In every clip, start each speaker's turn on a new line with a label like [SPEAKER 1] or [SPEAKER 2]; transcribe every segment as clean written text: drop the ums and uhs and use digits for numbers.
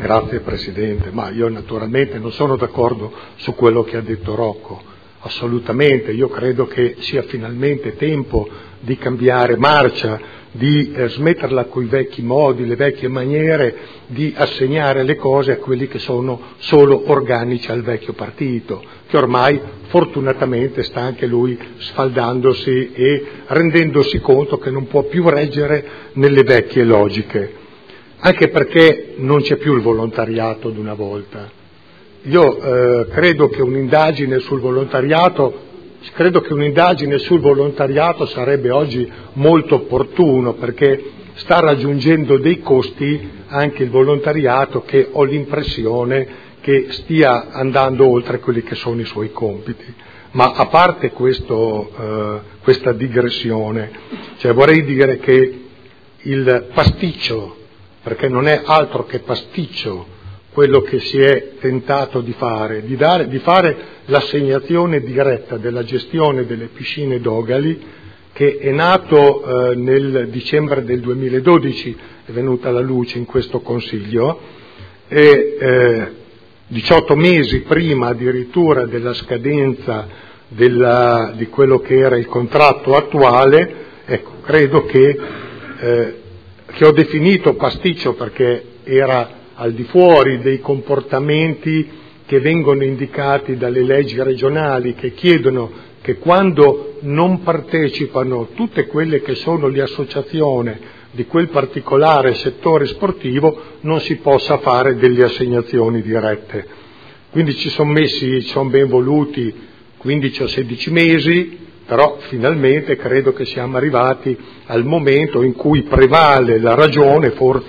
[SPEAKER 1] Grazie Presidente, ma io naturalmente non sono d'accordo su quello che ha detto Rocco, assolutamente. Io credo che sia finalmente tempo di cambiare marcia, di smetterla coi vecchi modi, le vecchie maniere, di assegnare le cose a quelli che sono solo organici al vecchio partito, che ormai fortunatamente sta anche lui sfaldandosi e rendendosi conto che non può più reggere nelle vecchie logiche, anche perché non c'è più il volontariato di una volta. Io credo che un'indagine sul volontariato sarebbe oggi molto opportuno, perché sta raggiungendo dei costi anche il volontariato, che ho l'impressione che stia andando oltre quelli che sono i suoi compiti. Ma a parte questa digressione, vorrei dire che il pasticcio, perché non è altro che pasticcio quello che si è tentato di fare, di fare l'assegnazione diretta della gestione delle piscine dogali, che è nato nel dicembre del 2012, è venuta alla luce in questo Consiglio, e 18 mesi prima addirittura della scadenza di quello che era il contratto attuale. Ecco, credo che ho definito pasticcio perché era al di fuori dei comportamenti che vengono indicati dalle leggi regionali, che chiedono che quando non partecipano tutte quelle che sono le associazioni di quel particolare settore sportivo non si possa fare delle assegnazioni dirette. Quindi ci sono ben voluti 15 o 16 mesi, però finalmente credo che siamo arrivati al momento in cui prevale la ragione,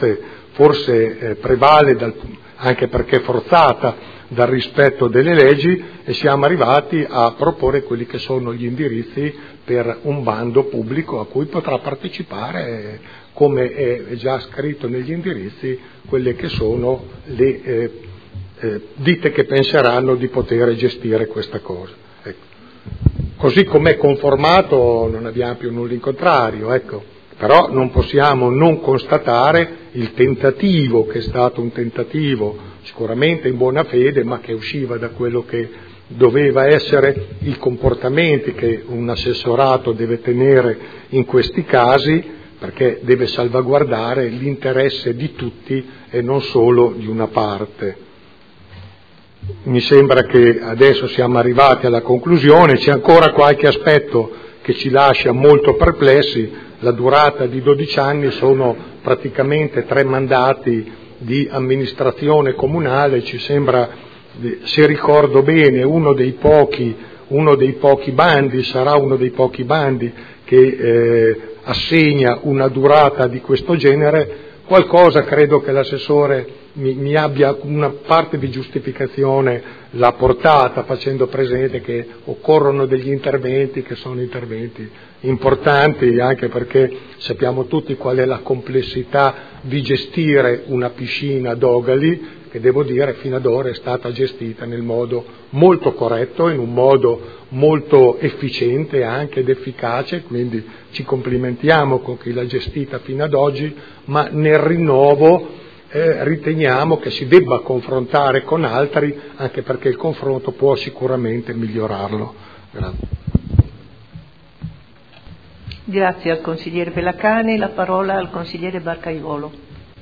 [SPEAKER 1] forse prevale anche perché forzata dal rispetto delle leggi, e siamo arrivati a proporre quelli che sono gli indirizzi per un bando pubblico a cui potrà partecipare, come è già scritto negli indirizzi, quelle che sono le ditte che penseranno di poter gestire questa cosa. Ecco. Così com'è conformato non abbiamo più nulla in contrario, ecco. Però non possiamo non constatare il tentativo, che è stato un tentativo sicuramente in buona fede, ma che usciva da quello che doveva essere i comportamenti che un assessorato deve tenere in questi casi, perché deve salvaguardare l'interesse di tutti e non solo di una parte. Mi sembra che adesso siamo arrivati alla conclusione, c'è ancora qualche aspetto che ci lascia molto perplessi. La durata di 12 anni sono praticamente 3 mandati di amministrazione comunale, ci sembra, se ricordo bene, uno dei pochi bandi, sarà uno dei pochi bandi che assegna una durata di questo genere. Qualcosa credo che l'assessore mi abbia una parte di giustificazione l'ha portata, facendo presente che occorrono degli interventi che sono interventi importanti, anche perché sappiamo tutti qual è la complessità di gestire una piscina dogali, che devo dire fino ad ora è stata gestita nel modo molto corretto, in un modo molto efficiente anche ed efficace, quindi ci complimentiamo con chi l'ha gestita fino ad oggi, ma nel rinnovo riteniamo che si debba confrontare con altri, anche perché il confronto può sicuramente migliorarlo. Grazie.
[SPEAKER 2] Grazie al consigliere Pelacani, la parola al consigliere Barcaivolo.